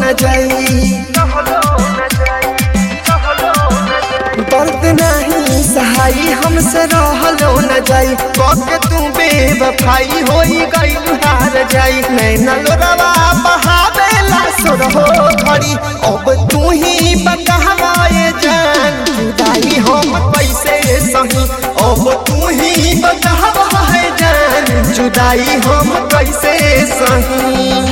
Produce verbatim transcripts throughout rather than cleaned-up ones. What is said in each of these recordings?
न जाई, दर्द नहीं सहाई हमसे रहलो न जाई, कके तू बेवफाई होई गइल हार जाई। नैना लोरवा बहावेला सुरहो घड़ी, अब तू ही बतावे जान जुदाई हम कैसे सही, अब तू ही बतावे जान जुदाई हम कैसे सही।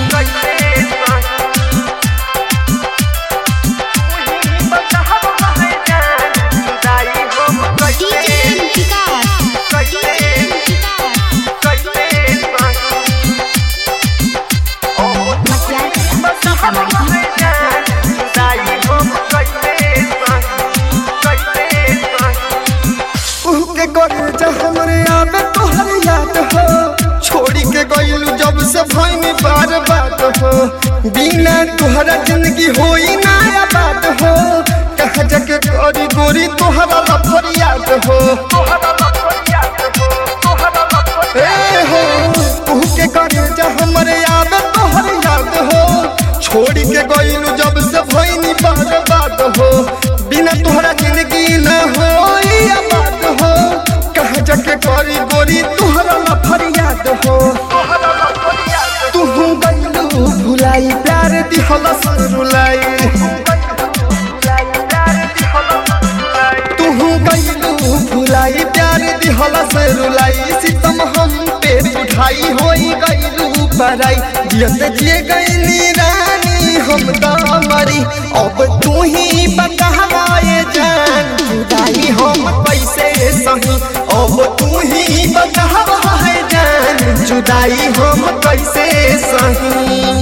हमरे आवे तोहर याद हो, छोड़ी के गइलू जब से भइनी बार बात हो, बिना तोहरा जिंदगी होई ना आबाद हो, कहाँ जाके करी गोरी तोहरा लफरियात हो। ए हो तू के करे जा हमरे आवे तोहर याद हो, छोड़ी के गइलू जब से भइनी बार बात हो, बिना तोहरा जिंदगी ना होई आबाद हो, कहाँ जाके करी गोरी तुहरा लफरियात हो। तू गइलू भुलाई प्यार दिहला रुलाई, तू गइलू भुलाई प्यार दिहला रुलाई, सितम हम पे उठाई होई गइलू बराई, जियत जिए गइली रानी हम त मरी, अब तू ही बतावे जान जुदाई हम कैसे सही, अब तू ही बतावे जान जुदाई हम कैसे सही।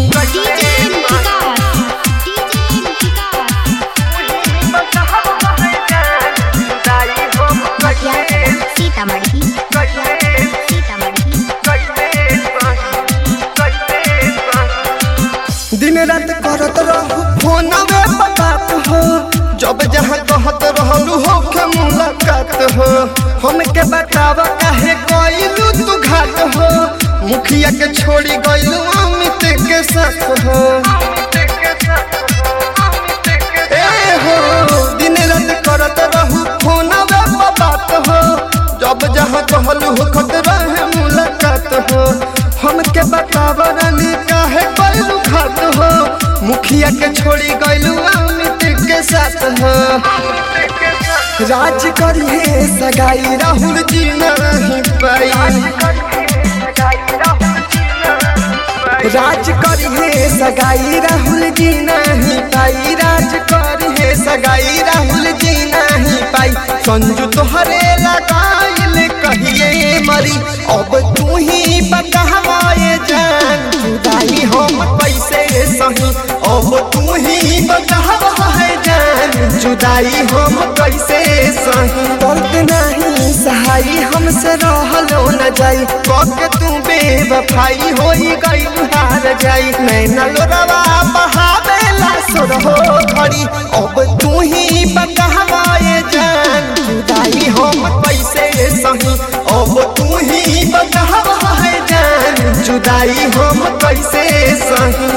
दिन रात करत रहू फोनवे पर बात हो, जब जहाँ कहत रहलू हो के मुलाकात हो, हमके बतावा काहे गइलू तू घाट हो, मुखिया के छोड़ी गइलू अमित के साथ हो। ए हो दिन रात करत रहू फोनवे पर बात हो, जब जहाँ कहलू हो खत रहे मुलाकात हो, हमके बतावा रानी काहे गइलू घाट हो, मुखिया के छोड़ी गइलू अमित के साथ हो। राज करिए सगाई राहुल जी नहीं पाई, राज करिए सगाई राहुल जी नहीं पाई, राज करिए सगाई राहुल जी नहीं पाई, संजू तोहरे लगाइल कहिए मरी, अब तू ही बतावे जान जुदाई हम कैसे सही, अब तू ही बतावे जान जुदाई हम कैसे सही। दर्द नहीं सहाई हमसे रहलो न जाई, कके तू बेवफाई होई गइल हार जाई। नैना लोरवा बहावेला सुरहो घड़ी, अब तू ही बतावे जान जुदाई हम कैसे सही, अब तू ही बतावे जान जुदाई हम कैसे सही।